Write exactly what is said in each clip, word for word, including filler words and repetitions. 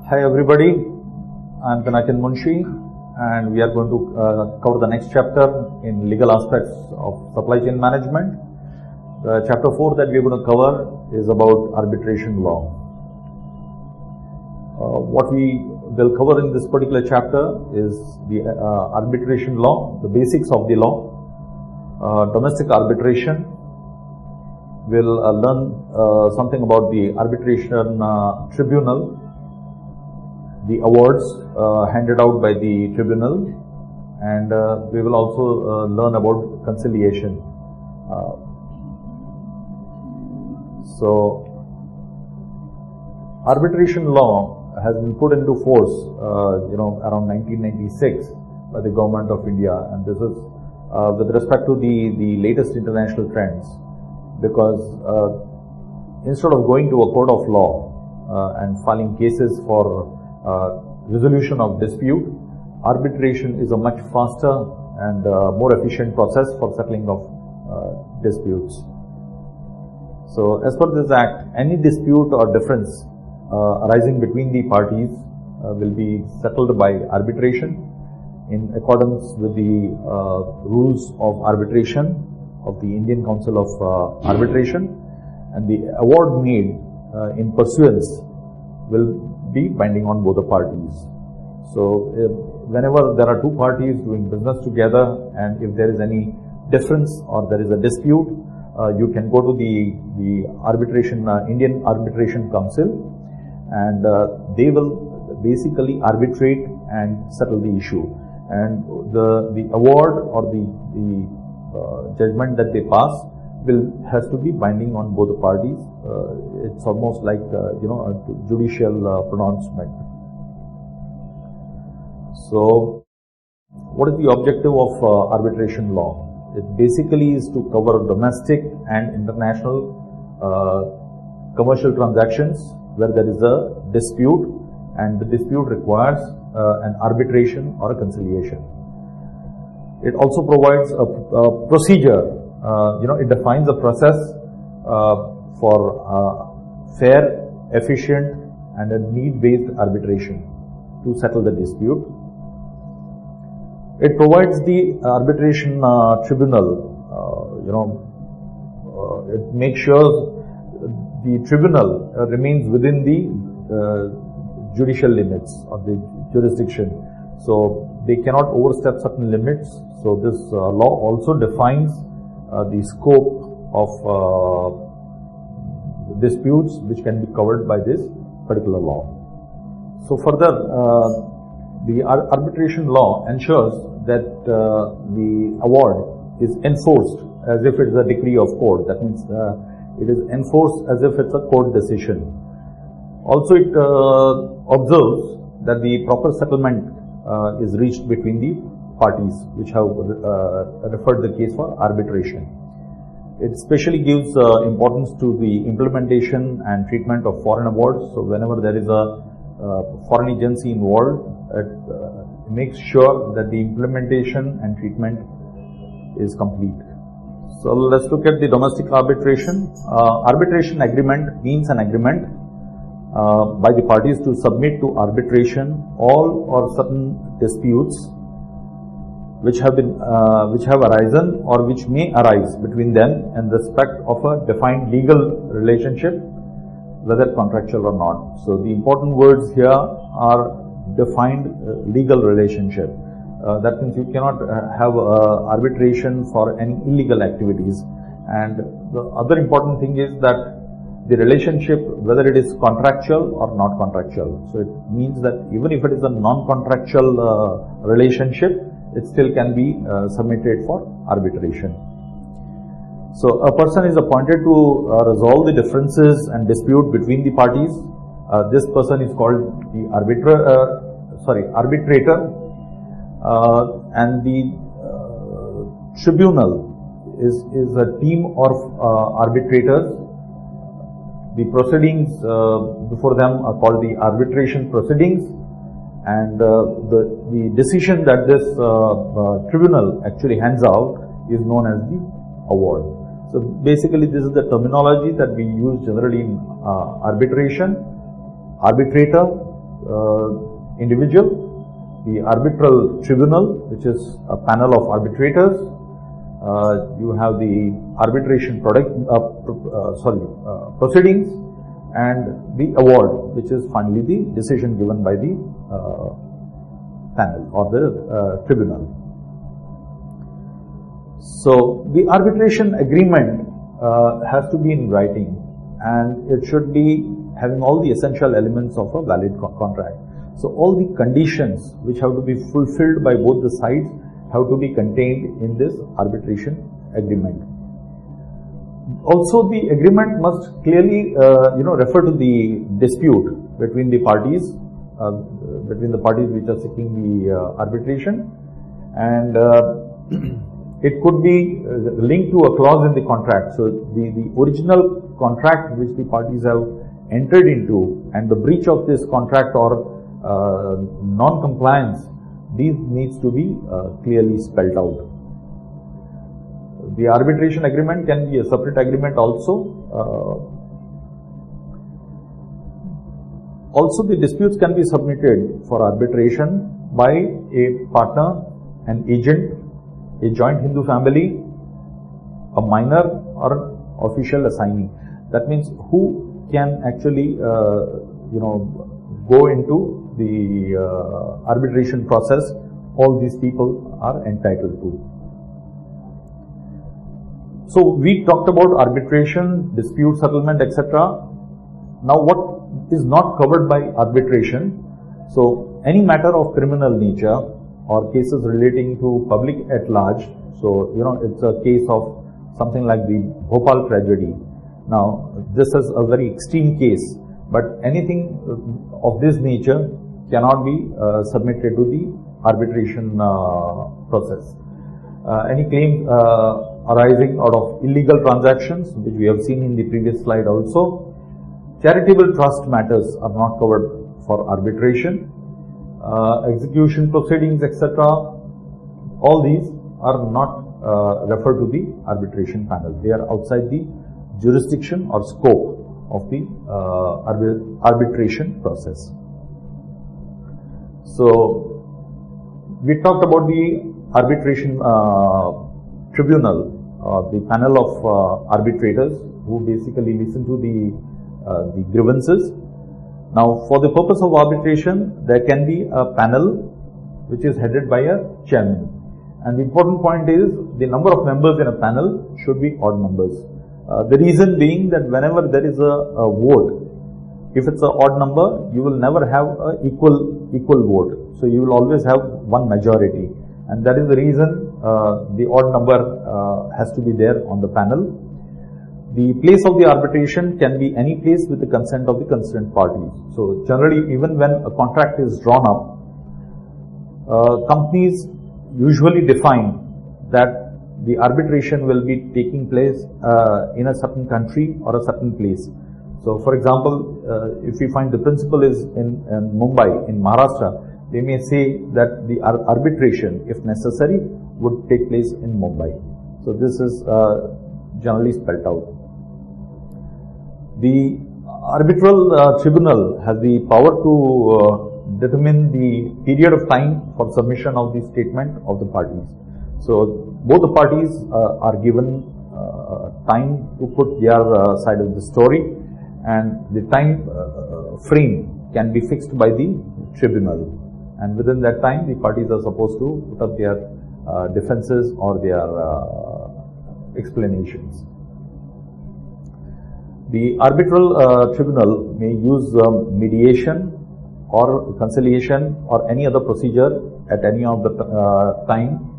Hi everybody, I am Pinakin Munshi and we are going to uh, cover the next chapter in legal aspects of supply chain management. The chapter four that we are going to cover is about arbitration law. Uh, what we will cover in this particular chapter is the uh, arbitration law, the basics of the law, uh, domestic arbitration. We'll uh, learn uh, something about the arbitration uh, tribunal, the awards uh, handed out by the tribunal, and uh, we will also uh, learn about conciliation. Uh, so, arbitration law has been put into force, uh, you know, around nineteen ninety-six by the government of India, and this is uh, with respect to the the latest international trends, because uh, instead of going to a court of law uh, and filing cases for Uh, resolution of dispute, arbitration is a much faster and uh, more efficient process for settling of uh, disputes. So, as per this act, any dispute or difference uh, arising between the parties uh, will be settled by arbitration in accordance with the uh, rules of arbitration of the Indian Council of uh, Arbitration, and the award made uh, in pursuance will be binding on both the parties. So, if, whenever there are two parties doing business together, and if there is any difference or there is a dispute, uh, you can go to the the arbitration uh, Indian Arbitration Council, and uh, they will basically arbitrate and settle the issue. And the the award or the the uh, judgment that they pass will has to be binding on both the parties. Uh, it's almost like uh, you know a judicial uh, pronouncement. So, what is the objective of uh, arbitration law? It basically is to cover domestic and international uh, commercial transactions where there is a dispute and the dispute requires uh, an arbitration or a conciliation. It also provides a, a procedure. Uh, you know, it defines a process uh, for uh, fair, efficient, and a need-based arbitration to settle the dispute. It provides the arbitration uh, tribunal. Uh, you know, uh, it makes sure the tribunal uh, remains within the uh, judicial limits of the jurisdiction. So they cannot overstep certain limits. So this uh, law also defines Uh, the scope of uh, disputes which can be covered by this particular law. So further, uh, the ar arbitration law ensures that uh, the award is enforced as if it is a decree of court. That means uh, it is enforced as if it's a court decision. Also, it uh, observes that the proper settlement uh, is reached between the parties which have uh, referred the case for arbitration. It especially gives uh, importance to the implementation and treatment of foreign awards. So whenever there is a uh, foreign agency involved, it uh, makes sure that the implementation and treatment is complete. So let's look at the domestic arbitration. Uh, arbitration agreement means an agreement uh, by the parties to submit to arbitration all or certain disputes which have been uh, which have arisen or which may arise between them in respect of a defined legal relationship, whether contractual or not. So the important words here are defined uh, legal relationship. Uh, that means you cannot uh, have uh, arbitration for any illegal activities. And the other important thing is that the relationship, whether it is contractual or not contractual. So it means that even if it is a non-contractual uh, relationship, it still can be uh, submitted for arbitration. So a person is appointed to uh, resolve the differences and dispute between the parties. Uh, this person is called the arbitra, uh, sorry, arbitrator, uh, and the uh, tribunal is, is a team of uh, arbitrators. The proceedings uh, before them are called the arbitration proceedings. And uh, the, the decision that this uh, uh, tribunal actually hands out is known as the award. So basically this is the terminology that we use generally in uh, arbitration, arbitrator, uh, individual, the arbitral tribunal, which is a panel of arbitrators. Uh, you have the arbitration product, uh, uh, sorry, uh, proceedings, and the award, which is finally the decision given by the uh, panel or the uh, tribunal. So the arbitration agreement uh, has to be in writing, and it should be having all the essential elements of a valid co contract. So all the conditions which have to be fulfilled by both the sides have to be contained in this arbitration agreement. Also, the agreement must clearly, uh, you know, refer to the dispute between the parties, uh, between the parties which are seeking the uh, arbitration, and uh, it could be linked to a clause in the contract. So the, the original contract which the parties have entered into, and the breach of this contract or uh, non-compliance, these needs to be uh, clearly spelled out. The arbitration agreement can be a separate agreement also. Uh, also, the disputes can be submitted for arbitration by a partner, an agent, a joint Hindu family, a minor, or official assignee. That means who can actually, uh, you know, go into the uh, arbitration process. All these people are entitled to. So we talked about arbitration, dispute settlement, et cetera. Now, what is not covered by arbitration? So any matter of criminal nature or cases relating to public at large. So, you know, it's a case of something like the Bhopal tragedy. Now, this is a very extreme case, but anything of this nature cannot be uh, submitted to the arbitration uh, process. Uh, any claim uh, arising out of illegal transactions, which we have seen in the previous slide also. Charitable trust matters are not covered for arbitration. Uh, execution proceedings, et cetera. All these are not uh, referred to the arbitration panel. They are outside the jurisdiction or scope of the uh, arbit arbitration process. So we talked about the arbitration uh, tribunal, uh, the panel of uh, arbitrators who basically listen to the uh, the grievances. Now, for the purpose of arbitration, there can be a panel which is headed by a chairman. And the important point is the number of members in a panel should be odd numbers. Uh, the reason being that whenever there is a, a vote, if it's an odd number, you will never have an equal equal vote. So you will always have one majority, and that is the reason uh, the odd number uh, has to be there on the panel. The place of the arbitration can be any place with the consent of the concerned parties. So generally, even when a contract is drawn up, uh, companies usually define that the arbitration will be taking place uh, in a certain country or a certain place. So, for example, uh, if we find the principal is in, in Mumbai, in Maharashtra, they may say that the ar arbitration, if necessary, would take place in Mumbai. So, this is uh, generally spelled out. The arbitral uh, tribunal has the power to uh, determine the period of time for submission of the statement of the parties. So, both the parties uh, are given uh, time to put their uh, side of the story, and the time uh, frame can be fixed by the tribunal, and within that time the parties are supposed to put up their uh, defenses or their uh, explanations. The arbitral uh, tribunal may use um, mediation or conciliation or any other procedure at any of the uh, time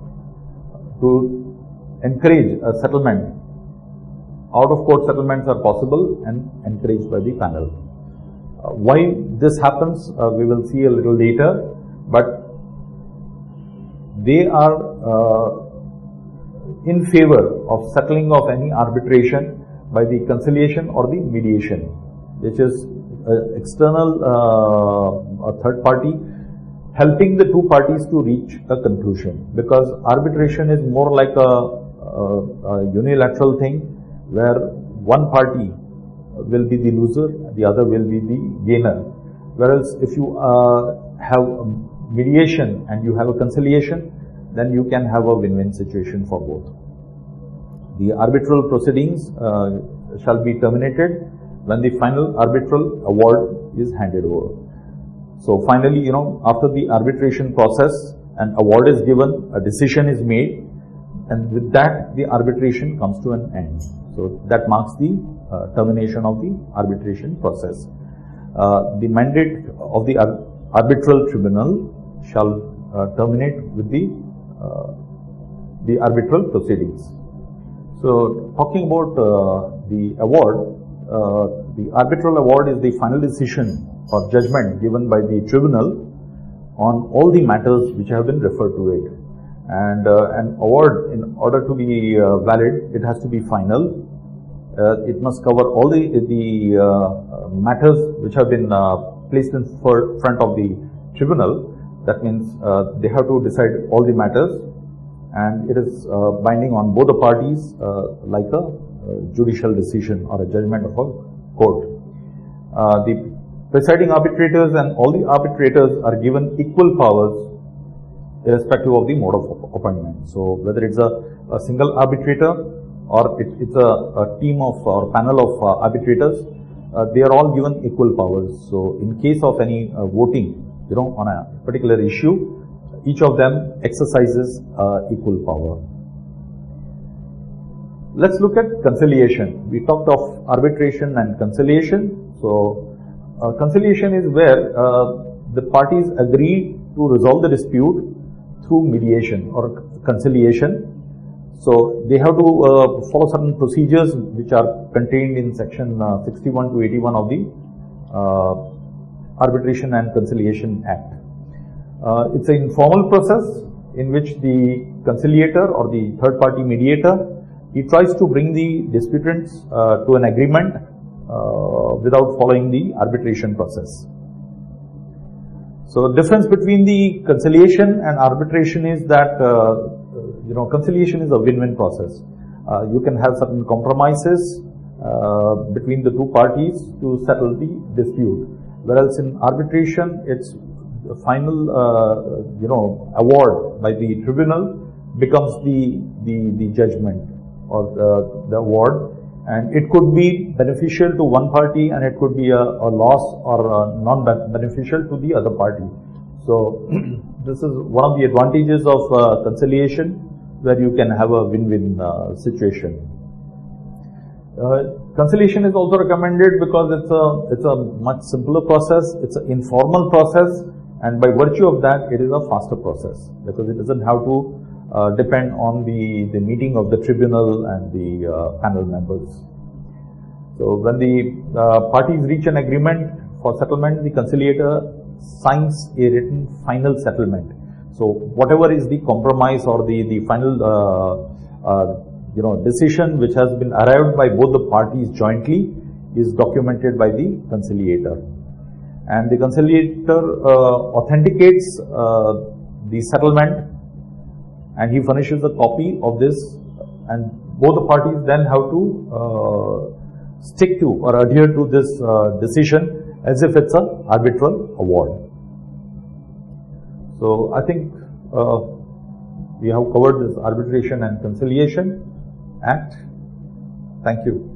to encourage a settlement. Out of court settlements are possible and encouraged by the panel. Uh, why this happens, uh, we will see a little later, but they are uh, in favor of settling of any arbitration by the conciliation or the mediation, which is uh, external uh, a third party helping the two parties to reach a conclusion, because arbitration is more like a, a, a unilateral thing where one party will be the loser, the other will be the gainer. Whereas if you uh, have mediation and you have a conciliation, then you can have a win-win situation for both. The arbitral proceedings uh, shall be terminated when the final arbitral award is handed over. So finally, you know, after the arbitration process, an award is given, a decision is made, and with that the arbitration comes to an end. So that marks the uh, termination of the arbitration process. Uh, the mandate of the ar arbitral tribunal shall uh, terminate with the uh, the arbitral proceedings. So talking about uh, the award, uh, the arbitral award is the final decision or judgment given by the tribunal on all the matters which have been referred to it. And uh, an award, in order to be uh, valid, it has to be final. Uh, it must cover all the, the uh, matters which have been uh, placed in front of the tribunal. That means uh, they have to decide all the matters, and it is uh, binding on both the parties uh, like a uh, judicial decision or a judgment of a court. Uh, the presiding arbitrators and all the arbitrators are given equal powers irrespective of the mode of appointment. So whether it's a, a single arbitrator or it, it's a, a team of or panel of uh, arbitrators, uh, they are all given equal powers. So in case of any uh, voting, you know, on a particular issue, each of them exercises uh, equal power. Let's look at conciliation. We talked of arbitration and conciliation. So uh, conciliation is where uh, the parties agree to resolve the dispute through mediation or conciliation. So they have to uh, follow certain procedures which are contained in section uh, sixty-one to eighty-one of the uh, Arbitration and Conciliation Act. Uh, it's an informal process in which the conciliator or the third party mediator, he tries to bring the disputants uh, to an agreement uh, without following the arbitration process. So the difference between the conciliation and arbitration is that uh, you know, conciliation is a win-win process. Uh, you can have certain compromises uh, between the two parties to settle the dispute. Whereas in arbitration, it's the final uh, you know, award by the tribunal becomes the the, the judgment or the, the award, and it could be beneficial to one party and it could be a, a loss or a non-beneficial to the other party. So this is one of the advantages of uh, conciliation, where you can have a win-win uh, situation. Uh, conciliation is also recommended because it's a it's a much simpler process. It's an informal process, and by virtue of that, it is a faster process because it doesn't have to uh, depend on the the meeting of the tribunal and the uh, panel members. So when the uh, parties reach an agreement for settlement, the conciliator signs a written final settlement. So whatever is the compromise or the the final uh, uh, you know decision which has been arrived by both the parties jointly is documented by the conciliator, and the conciliator uh, authenticates uh, the settlement, and he furnishes a copy of this, and both the parties then have to uh, stick to or adhere to this uh, decision as if it's an arbitral award. So I think uh, we have covered this Arbitration and Conciliation Act. Thank you.